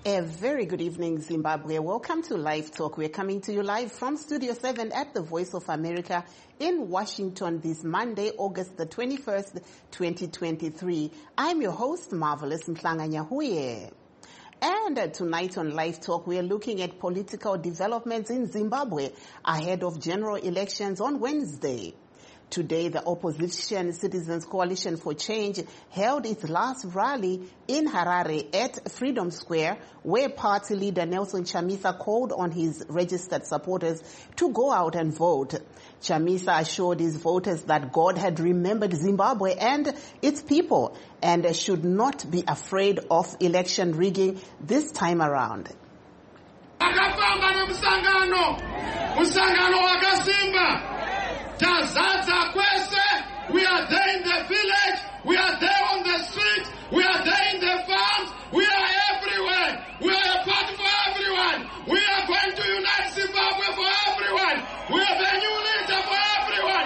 A very good evening, Zimbabwe. Welcome to Live Talk. We're coming to you live from Studio 7 at the Voice of America in Washington this Monday, August the 21st, 2023. I'm your host, Marvelous Mhlanga-Nyahuye. And tonight on Live Talk, we are looking at political developments in Zimbabwe ahead of general elections on Wednesday. Today, the opposition Citizens Coalition for Change held its last rally in Harare at Freedom Square, where party leader Nelson Chamisa called on his registered supporters to go out and vote. Chamisa assured his voters that God had remembered Zimbabwe and its people and should not be afraid of election rigging this time around. We are there in the village, we are there on the street, we are there in the farms, we are everywhere. We are a party for everyone. We are going to unite Zimbabwe for everyone. We are the new leader for everyone.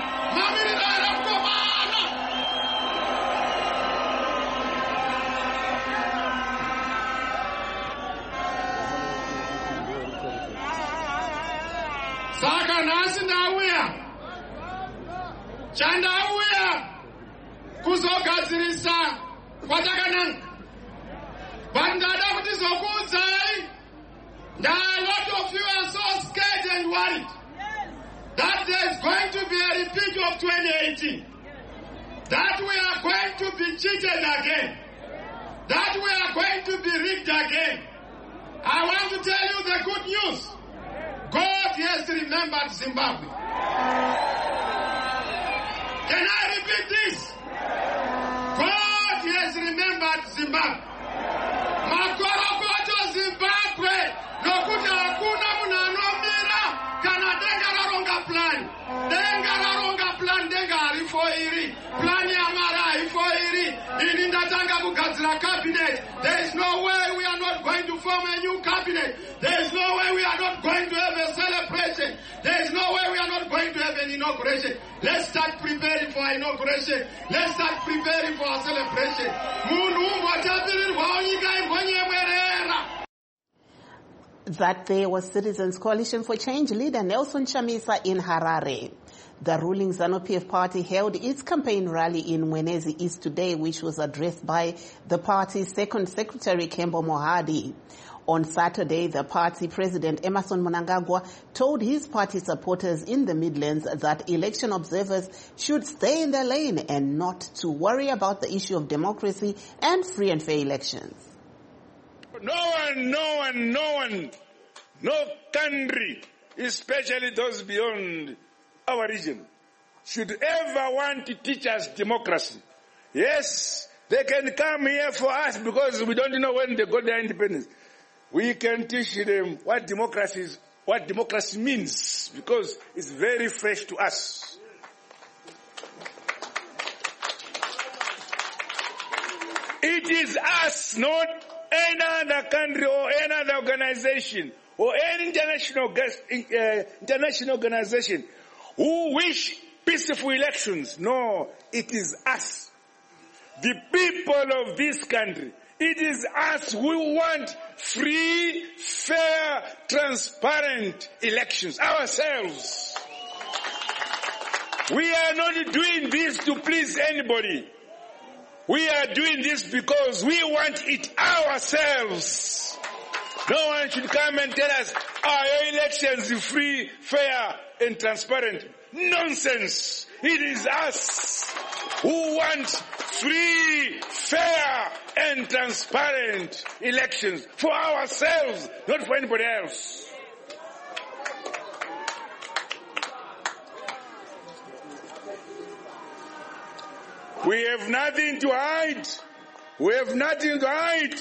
Saka nasi ndauya. Chandauya kuzogadzirisa kwatakananga. Bandada kuti zokudzai. Now a lot of you are so scared and worried that there's going to be a repeat of 2018. That we are going to be cheated again. That we are going to be rigged again. I want to tell you the good news. God has remembered Zimbabwe. Can I repeat this? God has remembered Zimbabwe. Makorokoto Zimbabwe. Nokuti hakuna munhu anomira kana denga raronga plan. Denga raronga plan, denga harifo iri. Plan yamara harifo iri. Ini ndatanga kugadzira cabinet. There is no way we are not going to form a new cabinet. There is no way we are not going to have a celebration. There is no way we are not going to have an inauguration. Let's start preparing for our inauguration. Let's start preparing for our celebration. That there was Citizens Coalition for Change leader Nelson Chamisa in Harare. The ruling ZANU-PF party held its campaign rally in Mwenezi East today, which was addressed by the party's second secretary, Kembo Mohadi. On Saturday, the party president, Emmerson Mnangagwa, told his party supporters in the Midlands that election observers should stay in their lane and not to worry about the issue of democracy and free and fair elections. No country, especially those beyond our region, should ever want to teach us democracy. Yes, they can come here for us because we don't know when they got their independence. We can teach them what democracy is, what democracy means, because it's very fresh to us. It is us, not any other country or any other organization or any international organization who wish peaceful elections. No, it is us, the people of this country. It is us who want free, fair, transparent elections ourselves. We are not doing this to please anybody. We are doing this because we want it ourselves. No one should come and tell us, your elections are free, fair, and transparent. Nonsense. It is us who want free, fair, and transparent elections for ourselves, not for anybody else. We have nothing to hide. We have nothing to hide.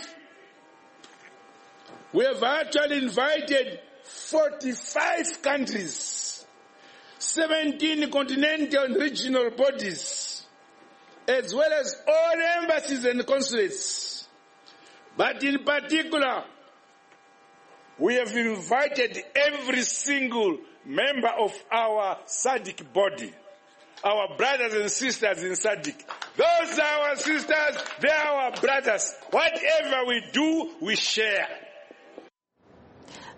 We have actually invited 45 countries, 17 continental and regional bodies, as well as all embassies and consulates. But in particular, we have invited every single member of our SADC body, our brothers and sisters in SADC. Those are our sisters, they are our brothers. Whatever we do, we share.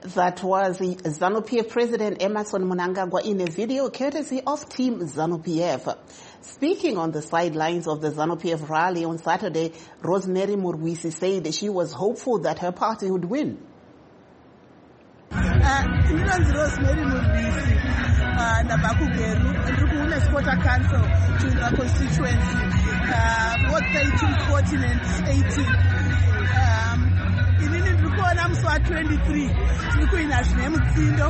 That was the ZANU-PF President Emmerson Mnangagwa in a video courtesy of Team ZANU-PF. Speaking on the sidelines of the ZANU-PF rally on Saturday, Rosemary Murwisi said she was hopeful that her party would win. Rosemary Murwisi, Nabakugeru, Women's Quarter Council to the constituency, what 13, 14 and 18. Inini ndikuona musi wa23 tiri kuina zvine mutsindo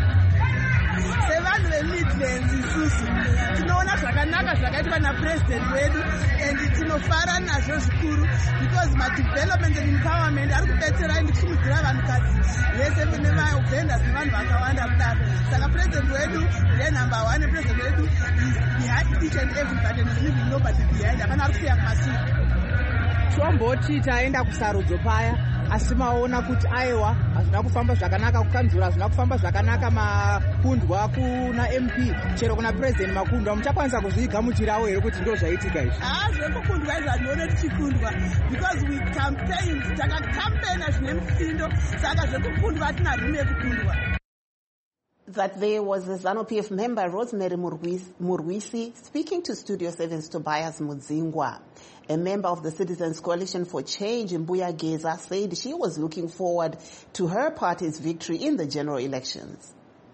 sevanhu vemidlands isusu tinoona zvakanaka zvakaitwa napurezidendi wedu and tinofara nazvo zvikuru because madevelopment and empowerment ari kubetsera and kusimudzira vanhukadzi vese nevabhendas nevanhu vakawanda kudaro saka purezidendi wedu ndenumber 1 purezidendi wedu is behind each and everybody and is leaving nobody behind hapana ari kusiya kumasuku tomboti taenda kusarudzo paya asi maona kuti aiwa hazvina kufamba zvakanaka kukanzura hazvina kufamba zvakanaka makundwa kuna MP chero kuna president makundwa muchakwanisa kuzvigamuchirawo here kuti ndo zvaitika izvi zvekukundwa izvi hazvione tichikundwa because we campaigned takakampena zvine mutsindo saka zvekukundwa hatina rume yekukundwa. That there was a ZANU-PF member, Rosemary Murwisi, speaking to Studio 7's Tobias Mudzingwa. A member of the Citizens Coalition for Change, Mbuya Geza, said she was looking forward to her party's victory in the general elections.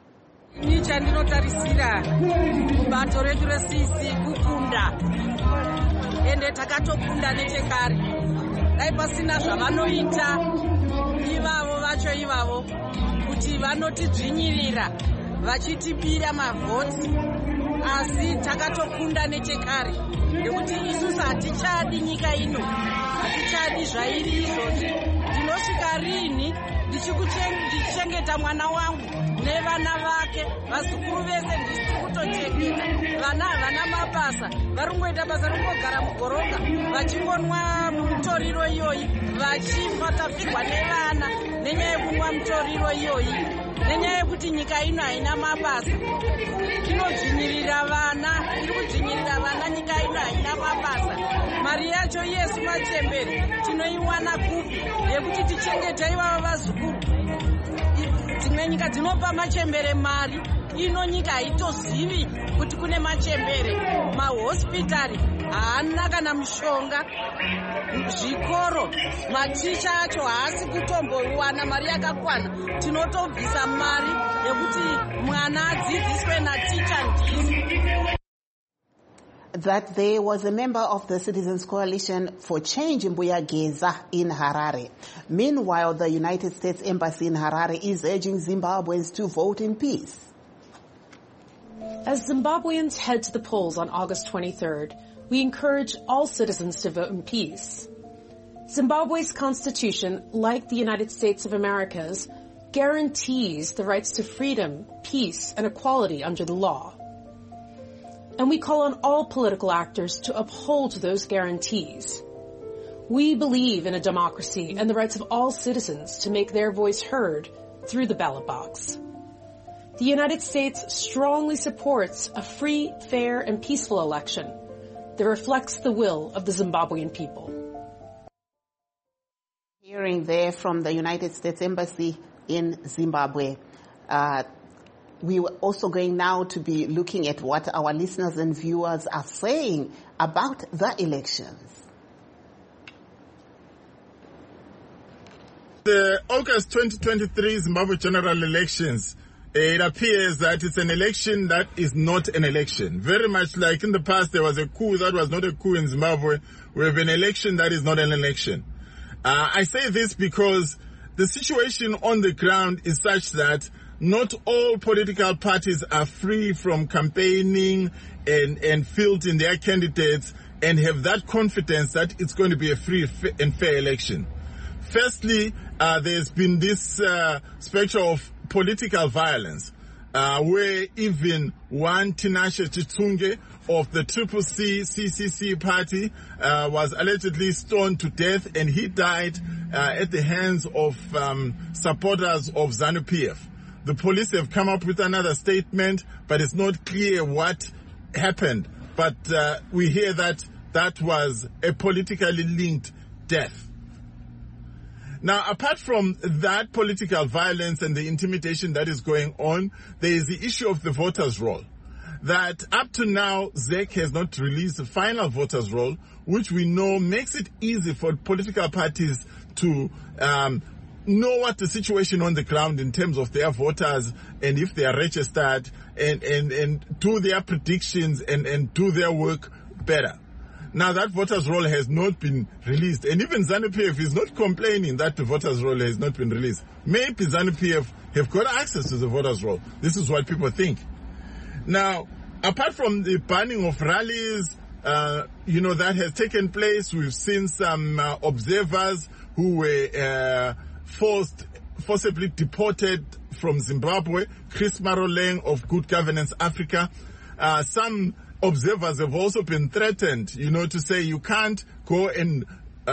Nichandinotarisira bato redu resisi kukunda ende takatokunda nechekare dai pasina zvavanoita ivavo vacho ivavo kuti vanotidzvinyirira vachitipira mavhoti asi takatokunda nechekare nekuti isusu hatichadi nyika ino hatichadi zvairi izvozvi ndinosvika rini ndichichengeta mwana wangu nevana vake vazukuru vese ndisiri kutochengeta vana havana mabasa vari kungoita basa ringogara mugoronga vachingonwa mutoriro iyoyi vachifatafirwa nevana nenyaya yekunwa mutoriro iyoyi nenyaya yekuti nyika ino haina mabasa inodzvinyirira vana iri kudzvinyirira vana nyika ino haina mabasa mari yacho yesu machembere tinoiwana kupi yekuti tichengete ivavo vazukuru dzimwe nyika dzinopa machembere mari ino nyika haitozivi kuti kune machembere mahospitari haana kana mushonga zvikoro maticha acho haasi kutombowana mari yakakwana tinotobvisa mari yekuti mwana adzidziswe naticha ndisi. That there was a member of the Citizens Coalition for Change, Mbuya Geza, in Harare. Meanwhile, the United States Embassy in Harare is urging Zimbabweans to vote in peace. As Zimbabweans head to the polls on August 23rd, we encourage all citizens to vote in peace. Zimbabwe's constitution, like the United States of America's, guarantees the rights to freedom, peace, and equality under the law. And we call on all political actors to uphold those guarantees. We believe in a democracy and the rights of all citizens to make their voice heard through the ballot box. The United States strongly supports a free, fair, and peaceful election that reflects the will of the Zimbabwean people. Hearing there from the United States Embassy in Zimbabwe. We were also going now to be looking at what our listeners and viewers are saying about the elections. The August 2023 Zimbabwe general elections, it appears that it's an election that is not an election. Very much like in the past there was a coup that was not a coup in Zimbabwe. We have an election that is not an election. I say this because the situation on the ground is such that not all political parties are free from campaigning and fielding their candidates and have that confidence that it's going to be a free and fair election. Firstly, there's been this spectre of political violence, where even one Tinashe Chitsunge of the CCC party was allegedly stoned to death, and he died at the hands of supporters of ZANU-PF. The police have come up with another statement, but it's not clear what happened. But we hear that that was a politically linked death. Now, apart from that political violence and the intimidation that is going on, there is the issue of the voters' roll. That up to now, ZEC has not released the final voters' roll, which we know makes it easy for political parties to know what the situation on the ground in terms of their voters and if they are registered and do their predictions and do their work better. Now that voters' roll has not been released, and even ZANU-PF is not complaining that the voters' roll has not been released. Maybe ZANU-PF have got access to the voters' roll. This is what people think. Now, apart from the banning of rallies, that has taken place, we've seen some observers who were forcibly deported from Zimbabwe. Chris Maroleng of Good Governance Africa. Some observers have also been threatened, to say you can't go and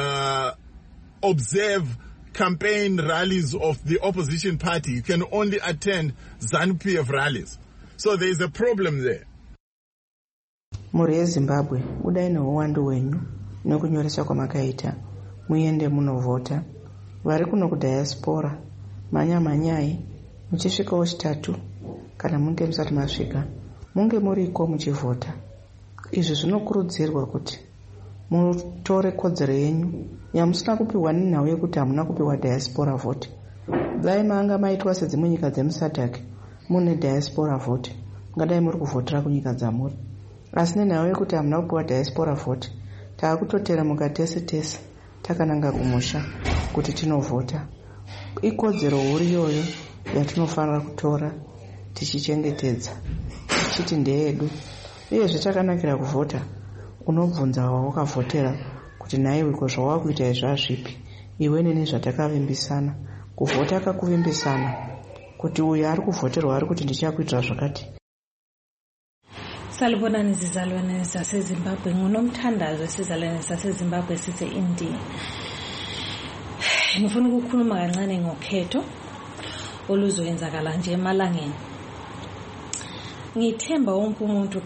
observe campaign rallies of the opposition party. You can only attend ZANU-PF rallies. So there is a problem there. Muri Zimbabwe, udai neuwandu wenyu nokunyoresa kwamakaita muende munovhota. Vari kuno kudiaspora manyai muchisvikawo chitatu kana munge musati masvika munge muriko muchivhota. Izvi zvinokurudzirwa kuti mutore kodzero yenyu yamusina kupiwa nenhau yekuti hamuna kupiwa diaspora vote. Dai manga maitwa sedzimwe nyika dzemusadhaki mune diaspora vote, mungadai muri kuvhotera kunyika dzamuri. Asi nenhau yekuti hamuna kupiwa diaspora vote, taakutotera mukatese takananga kumusha kuti tinovhota. Ikodzero huru iyoyo yatinofanira kutora tichichengetedza tichiti ndeyedu. Uyezve chakanakira kuvhota, unobvunza wawakavhotera kuti naiwe ko zvawakuita zvazvipi, iwe neni zvatakavimbisana. Kuvhota kakuvimbisana kuti uyu ari kuvhoterwa ari kuti ndichakuitira zvakati. Salibonani zizalwane zaseZimbabwe, ngunomthandazo esizalwane saseZimbabwe sise-India. Ngifuna ukukhuluma kancane ngokhetho oluzoyenzakala nje emalangeni. Ngithemba wonke umuntu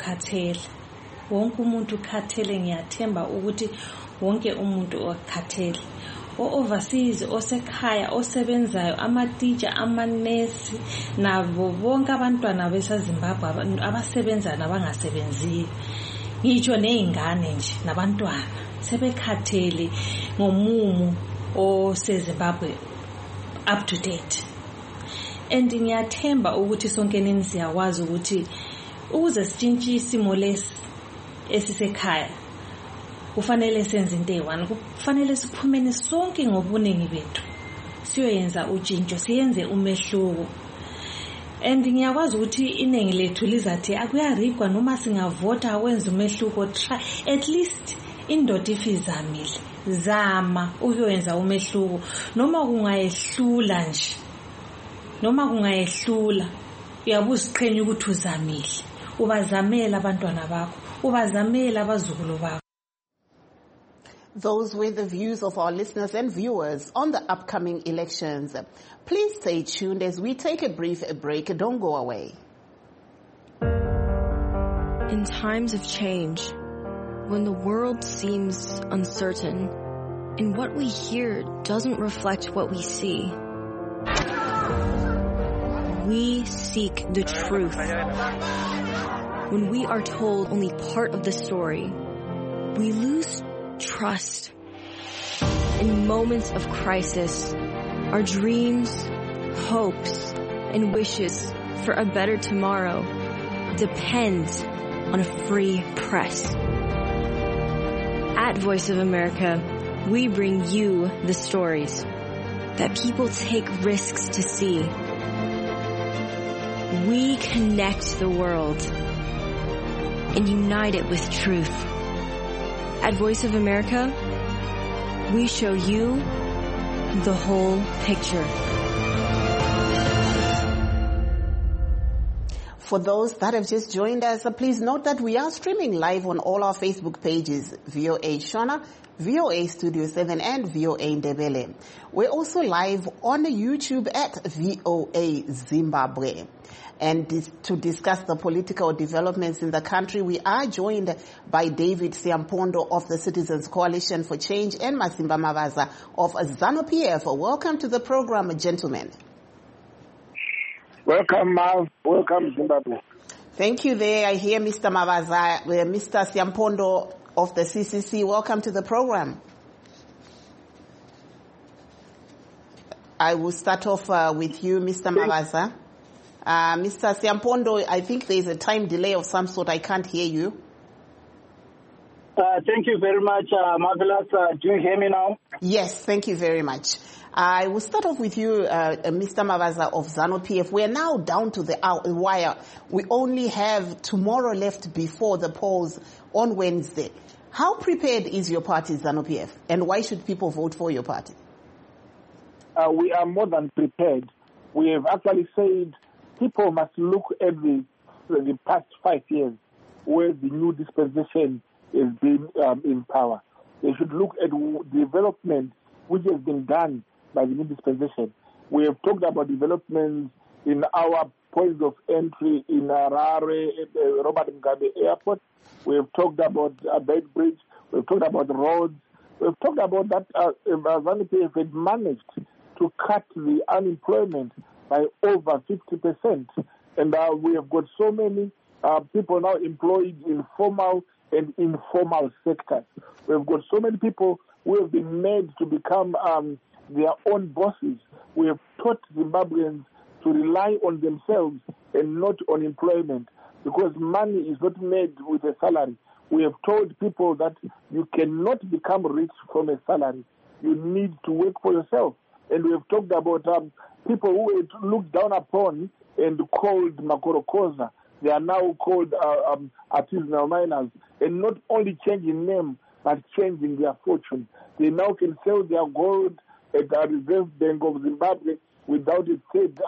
ukhathele, ngiyathemba ukuthi wonke umuntu okhathele. O-overseas, osekhaya, osebenzayo, amatitsha, amanesi, nabo bonke abantwana besaZimbabwe abasebenza nabangasebenziyo. Ngitsho ney'ngane nje nabantwana sebekhathele ngomumo oseZimbabwe up to date. And ngiyathemba ukuthi sonke nini siyakwazi ukuthi ukuze sitshintshe isimo lesi esisekhaya kufanele senze into eyi-one. Kufanele siphumeni sonke ngobuningi bethu siyoyenza utshintsho, siyenze umehluko. And ngiyakwazi ukuthi iningi lethu lizathi akuyarigwa noma singavota wenza umehluko. Try at least indoda ifizamile, zama ukuyenza umehluko noma kungayehlula nje. Noma kungayehlula uyabuza iqhenye ukuthi uzamile, ubazamela abantwana bakho, ubazamela abazukulu bakho. Those were the views of our listeners and viewers on the upcoming elections. Please stay tuned as we take a brief break. Don't go away. In times of change, when the world seems uncertain and what we hear doesn't reflect what we see, we seek the truth. When we are told only part of the story, we lose trust. In moments of crisis, our dreams, hopes, and wishes for a better tomorrow depend on a free press. At Voice of America, we bring you the stories that people take risks to see. We connect the world and unite it with truth. At Voice of America, we show you the whole picture. For those that have just joined us, please note that we are streaming live on all our Facebook pages, VOA Shona, VOA Studio 7 and VOA Ndebele. We're also live on YouTube at VOA Zimbabwe. And to discuss the political developments in the country, we are joined by David Siampondo of the Citizens Coalition for Change and Masimba Mavaza of ZANU-PF. Welcome to the program, gentlemen. Welcome, Mav. Welcome, Zimbabwe. Thank you there. I hear Mr. Mavaza, Mr. Siampondo of the CCC. Welcome to the program. I will start off with you, Mr. Mavaza. Mr. Siampondo, I think there's a time delay of some sort. I can't hear you. Thank you very much, Marvelous. Do you hear me now? Yes, thank you very much. I will start off with you, Mr. Mavaza of ZANU-PF. We are now down to the wire. We only have tomorrow left before the polls on Wednesday. How prepared is your party, ZANU-PF, and why should people vote for your party? We are more than prepared. We have actually said people must look at the past 5 years where the new dispensation has been in power. They should look at development which has been done by the new dispensation. We have talked about developments in our points of entry in Harare, at Robert Mugabe Airport. We have talked about Bed Bridge. We have talked about roads. We have talked about that ZANU-PF had managed to cut the unemployment by over 50%. And we have got so many people now employed in formal and informal sectors. We have got so many people who have been made to become their own bosses. We have taught Zimbabweans to rely on themselves and not on employment, because money is not made with a salary. We have told people that you cannot become rich from a salary. You need to work for yourself. And we have talked about people who were looked down upon and called Makorokoza. They are now called artisanal miners, and not only changing name, but changing their fortune. They now can sell their gold at the Reserve Bank of Zimbabwe without a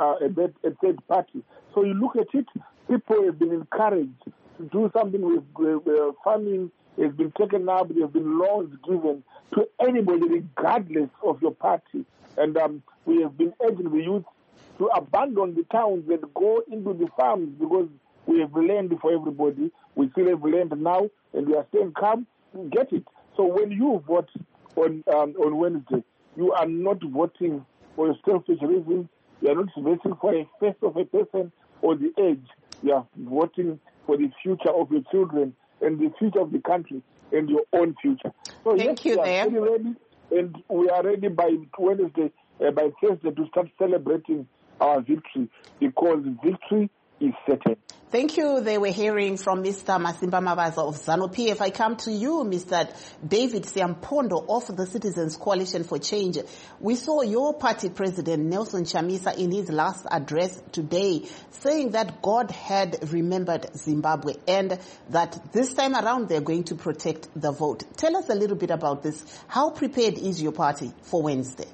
third party. So you look at it, people have been encouraged to do something with farming. Has been taken up. There have been loans given to anybody regardless of your party. And we have been urging the youth to abandon the towns and go into the farms, because we have land for everybody. We still have land now, and we are staying calm. Get it. So when you vote on Wednesday, you are not voting for a selfish reason. You are not voting for a face of a person or the age. You are voting for the future of your children and the future of the country and your own future. So Thank you, we are very ready, and we are ready by Wednesday, by Thursday, to start celebrating our victory, because victory is certain. Thank you. They were hearing from Mr. Masimba Mavaza of ZANU-PF. I come to you, Mr. David Siampondo of the Citizens Coalition for Change. We saw your party president, Nelson Chamisa, in his last address today, saying that God had remembered Zimbabwe and that this time around they're going to protect the vote. Tell us a little bit about this. How prepared is your party for Wednesday?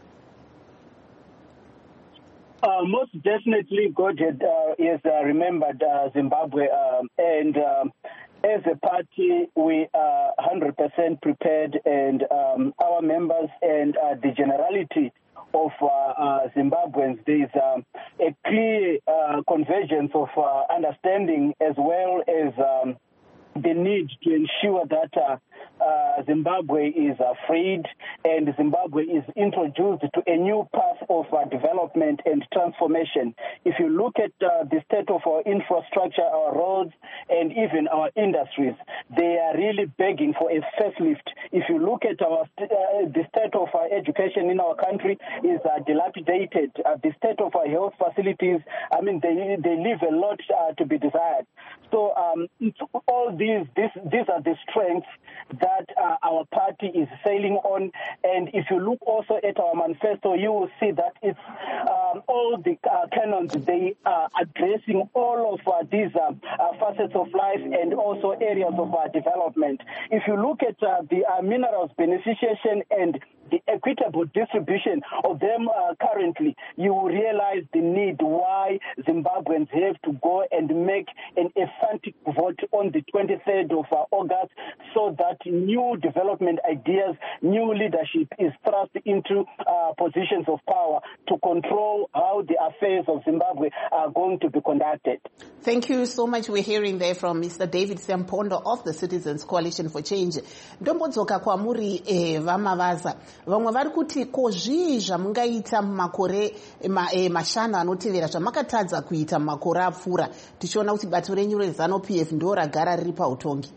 Most definitely, God has remembered Zimbabwe, and as a party, we are 100% prepared, and our members and the generality of Zimbabweans, there is a clear convergence of understanding, as well as the need to ensure that Zimbabwe is freed and Zimbabwe is introduced to a new path of development and transformation. If you look at the state of our infrastructure, our roads, and even our industries, they are really begging for a facelift. If you look at the state of our education in our country is dilapidated. The state of our health facilities, I mean, they leave a lot to be desired. So all these are the strengths that our party is sailing on. And if you look also at our manifesto, you will see that it's all the canons, they are addressing all of these facets of life and also areas of development. If you look at the minerals beneficiation and the equitable distribution of them currently, you will realize the need why Zimbabweans have to go and make an emphatic vote on the 23rd of August, so that new development ideas, new leadership is thrust into positions of power to control how the affairs of Zimbabwe are going to be conducted. Thank you so much. We're hearing there from Mr. David Sempondo of the Citizens Coalition for Change. Ndombodzoka kwamuri vamavaza. Vamwe vari kuti ko zvii zvamungaita mumakore mashanu anotevera zvamakatadza kuita mumakore apfuura tichiona kuti bato renyu reZANU-PF ndo ragara riri pautongi?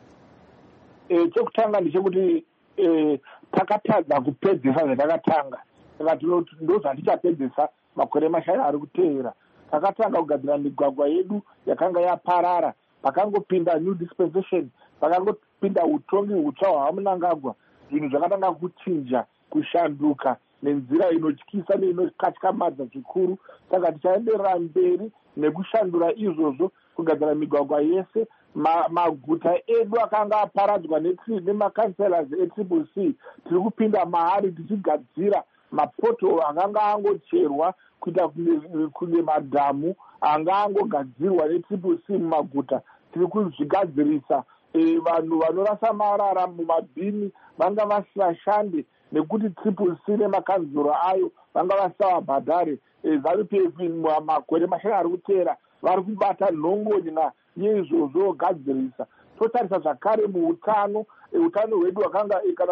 Chekutanga ndechekuti takatadza kupedzisa zvatakatanga. Saka ndozvatichapedzisa makore mashanu ari kuteera. Takatanga kugadzira migwagwa yedu yakanga yaparara, pakangopinda new dispensation, pakangopinda utongi hutsva hwaMnangagwa. Zvinhu zvakatanga kuchinja, kushanduka nenzira inotyisa neinokatykamadza zvikuru. Saka tichaenderera mberi nekushandura izvozvo, kugadzira migwagwa yese. Maguta edu akanga aparadzwa nemakanselas eCCC, tiri kupinda mahari tichigadzira mapoto akanga angocherwa kuita kune madhamu anga angogadzirwa neCCC mumaguta. Tiri kuzvigadzirisa. Vanhu vanorasa marara mumabhini vanga vasashande nekuti CCC nemakanzuro ayo vanga vasavabhadhare. ZANU-PF makore mashanu ari kuteera vari kubata nhongonya yeizvozvo gadzirisa. Totarisa zvakare muutano, utano hwedu hwakanga kana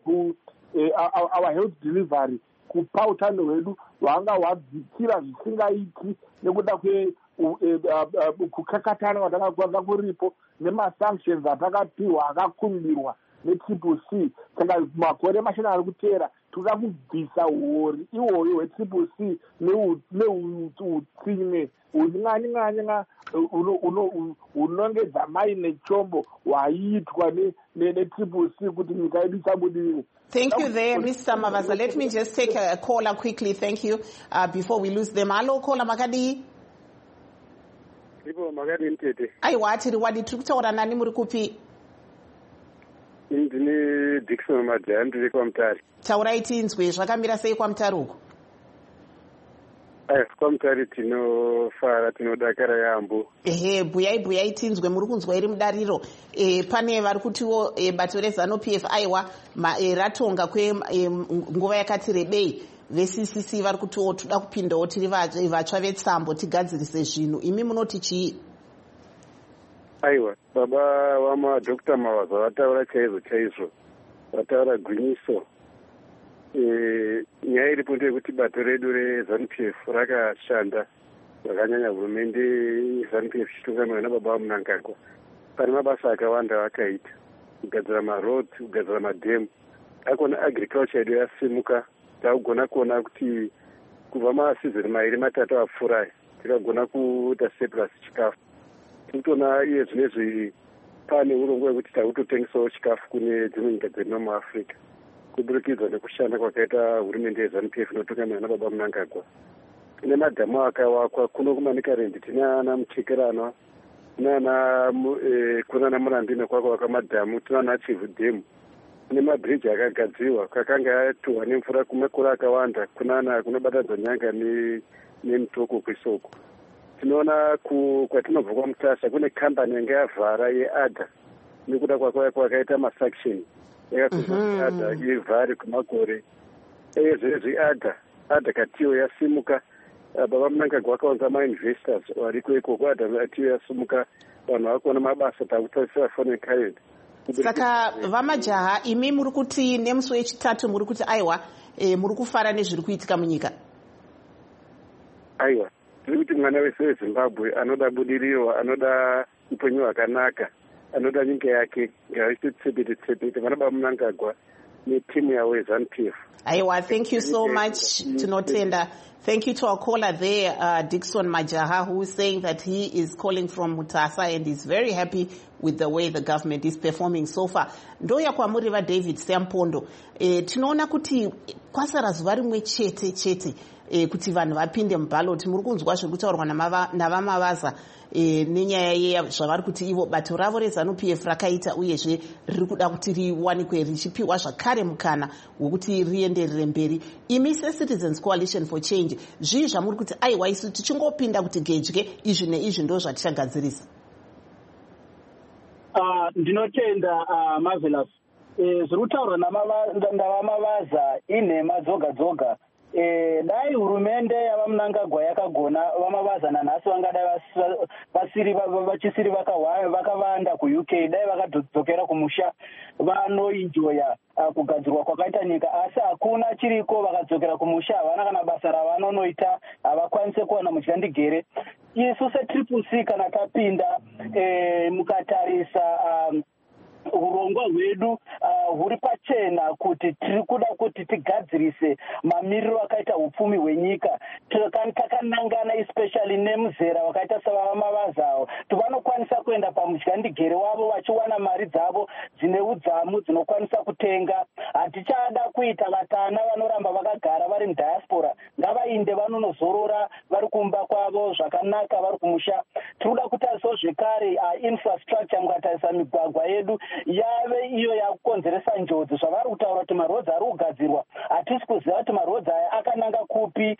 our health delivery, kupa utano hwedu hwanga hwadzikira zvisingaiti nekuda kukakatana kwatanga kuripo nemasanctions atakapiwa akakumbirwa neCCC. Saka makore mashanu ari kuteera toda kubvisa huori ihwoyo hweCCC neutsinye unyang'anyanga unongedza mai nechombo hwaiitwa neCCC kuti nyika yedu isabudirire. Thank you there, Mr. Mavaza. Let me just take a caller quickly. Thank you. Before we lose them. Hello, caller Makadi. Ipo Makadi Mtete. Aiwa tiri wadi tiri kutaura nani muri kupi? Ndini Dickson Majaya ndiri kwaMutare. Taurai tinzwe zvakamira sei kwaMutare uko? kwaMutare tinofara tinodakara yaambo. Buyai tinzwe muri kunzwa iri mudariro. Pane vari kutiwo bato reZANU-PF aiwa ratonga nguva yakati rebei. VeCCC vari kutiwo toda kupindawo tiri vatsva vetsambo tigadzirise zvinhu. Imi munoti chii? Aiwa, baba vamaDr. Mavaza vataura chaizvo. Vataura gwinyiso. Nyaya iripo ndeyekuti bato redu reZANU-PF rakashanda zvakanyanya. Hurumende ZANU-PF ichitungamiwa nababa vaMnangagwa pane mabasa akawanda vakaita, kugadzira maroads, kugadzira madhamu. Akona agriculture yedu yasimuka. Takugona kuona kuti kubva masizoni mairi matatu apfuura tikagona kuita surplus chikafu. Tinotoona iye zvinezvi pane urongwa hwekuti takutotengesawo chikafu kune dzimwe nyika dzedu muAfrica kuburikidza nekushanda kwakaita hurumende yeZANU-PF inotungamiwa nababa Mnangagwa. Ine madhamu akawakwa kuno kuManicaland tinana Muchekerana, kunana Murambina kwakawaka madhamu, tinana Chivu Dam. Kune mabridge akagadzirwa kakanga atuhwa nemvura kumakore akawanda kunobatadza nyanga nemutoko kwisoko. Tinoona kwatinobva kwaMutasha kune kambani yanga yavhara yeADA nekuda kwakaita masaction yakakuza ADA ivhare kumakore. Zvezvi ADA katiyo yasimuka. Baba Mnangagwa akaunza mainvestors variko ikoko. ADA katiyo yasimuka, vanhu vakuona mabasa takutarisira foreign currency. Saka vamajaha imi muri kuti nemusi wechitatu muri kuti aiwa muri kufara nezviri kuitika munyika? Aiwa, tiri kuti mwana wese weZimbabwe anoda budiriro, anoda upenyu hwakanaka, anoda nyika yake ngaititsepete vanababa Mnangagwa netimu yawo yeZANU-PF. Aiwa, thank you so much. Tinotenda. Thank you to our caller there, Dickson Majaha, who is saying that he is calling from Mutasa and is very happy with the way the government is performing so far. Ndoya kwamuri David Sempondo. Tinoona kuti kwasara zuva rimwe chete kuti vanhu vapinde mubhaloti. Muri kunzwa zviri kutaurwa navamavaza nenyaya zvavari kuti ivo bato ravo reZANU-PF rakaita, uyezve riri kuda kuti riwanikwe richipiwa zvakare mukana wekuti rienderere mberi. Imi seCitizens Coalition for Change, zvii zvamuri kuti aiwa isu tichingopinda kuti gedye izvi neizvi ndo zvatichagadzirisa? Ndinotenda Marvelous. Zviri kutaurwa navamavaza inhema dzoga dzoga. Dai hurumende yavaMnangagwa yakagona, vamavaza nanhasi vangadai vachisiri vakavanda kuUK, dai vakadzokera kumusha vanoenjoya kugadzirwa kwakaita nyika, asi hakuna chiriko. Vakadzokera kumusha havana kana basa ravanonoita, havakwanise kuwana mudyandigere. Isu seTriple-C kana tapinda mukatarisa urongwa hwedu huri pachena kuti tiri kuda kuti tigadzirise mamiriro akaita upfumi hwenyika. Takanangana especially nemuzera wakaita savamavazawo, vanokwanisa kuenda pamudyandigere wavo vachiwana mari dzavo dzine udzamu dzinokwanisa kutenga. Hatichada kuita vatana vanoramba vakagara vari mudiaspora, ngavainde vanonozorora vari kumba kwavo zvakanaka vari kumusha. Tinoda kutarisawo zvekare infrastructure, mukatarisa migwagwa yedu yave iyo yakukonzeresa njodzi. Zvavari kutaura kuti marodzi ari kugadzirwa, hatisi kuziva kuti marodzi aya akananga kupi,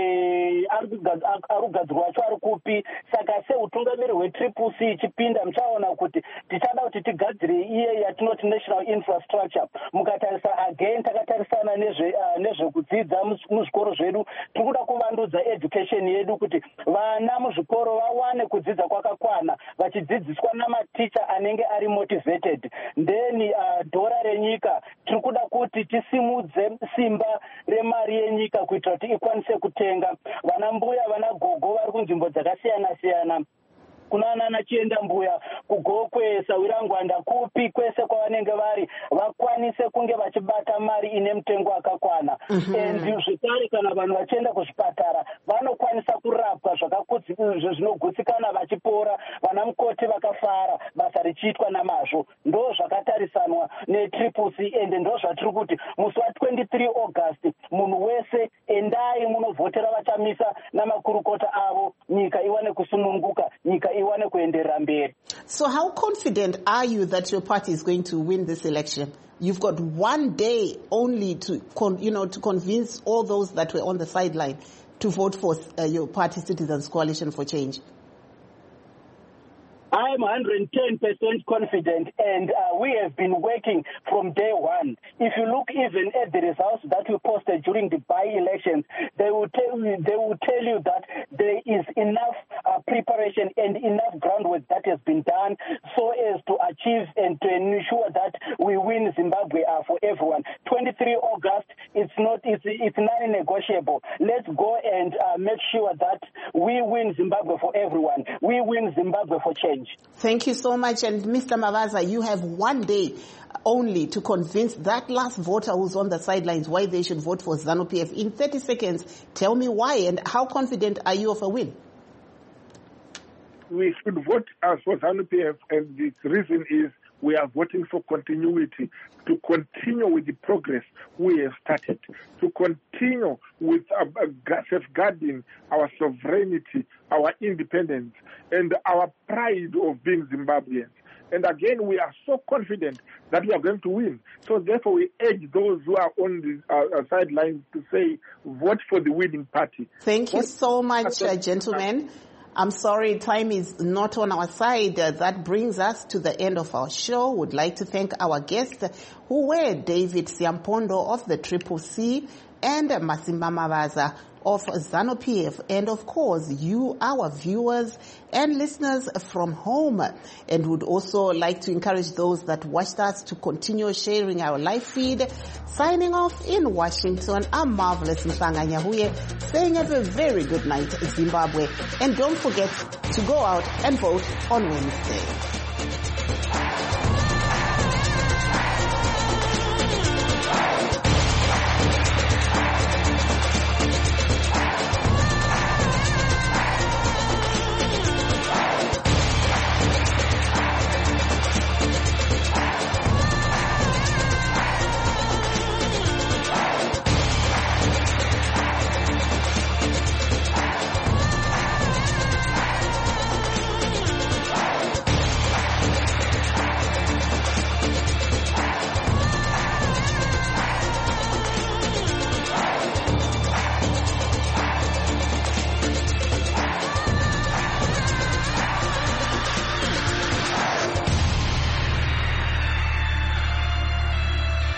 ari kugadzirwa acho ari kupi. Saka seutungamiri hweTriple-C ichipinda, muchaona kuti tichada kuti tigadzire iye yatinoti national infrastructure. Mukatarisa again, takatarisana nezvekudzidza muzvikoro zvedu, tiri kuda kuvandudza education yedu kuti vana muzvikoro vawane kudzidza kwakakwana, vachidzidziswa namaticha anenge ari motivated. Then dhora renyika tiri kuda kuti tisimudze simba remari yenyika kuitira kuti ikwanise kutenga. Vana mbuya vana gogo vari kunzvimbo dzakasiyana siyana, kunana chienda mbuya kugokwe Sawirangwanda kupi kwese kwavanenge vari vakwanise kunge vachibata mari ine mutengo wakakwana. Zvekare kana vanhu vachienda kuzvipatara vanokwanisa kurapwa zvinogutsikana vachipora, vana mukoti vakafara, basa richiitwa namazvo. Ndo zvakatarisanwa neTriple-C ende ndo zvatiri kuti musi wa23 August munhu wese endai munovhotera vachamisa namakurukota avo, nyika iwane kusununguka, nyika iwane kuenderera mberi. So how confident are you that your party is going to win this election? You've got one day only to convince all those that were on the sideline to vote for your party, Citizens Coalition for Change. I am 110% confident, and we have been working from day one. If you look even at the results that we posted during the by-elections, they will tell you that there is enough preparation and enough groundwork that has been done so as to achieve and to ensure that we win Zimbabwe for everyone. 23 August, it's non-negotiable. Let's go and make sure that we win Zimbabwe for everyone. We win Zimbabwe for change. Thank you so much. And Mr. Mavaza, you have one day only to convince that last voter who's on the sidelines why they should vote for ZANU-PF. In 30 seconds, tell me why and how confident are you of a win? We should vote for ZANU-PF, and the reason is we are voting for continuity, to continue with the progress we have started, to continue with safeguarding our sovereignty, our independence, and our pride of being Zimbabweans. And again, we are so confident that we are going to win. So therefore, we urge those who are on the sidelines to say, vote for the winning party. Thank you so much, gentlemen. I'm sorry, time is not on our side. That brings us to the end of our show. Would like to thank our guests who were David Siampondo of the Triple-C and Masimba Mavaza of ZANU-PF, and of course you, our viewers and listeners from home. And would also like to encourage those that watched us to continue sharing our live feed. Signing off in Washington, I'm Marvelous Mpanganyahuye, saying have a very good night, Zimbabwe, and don't forget to go out and vote on Wednesday.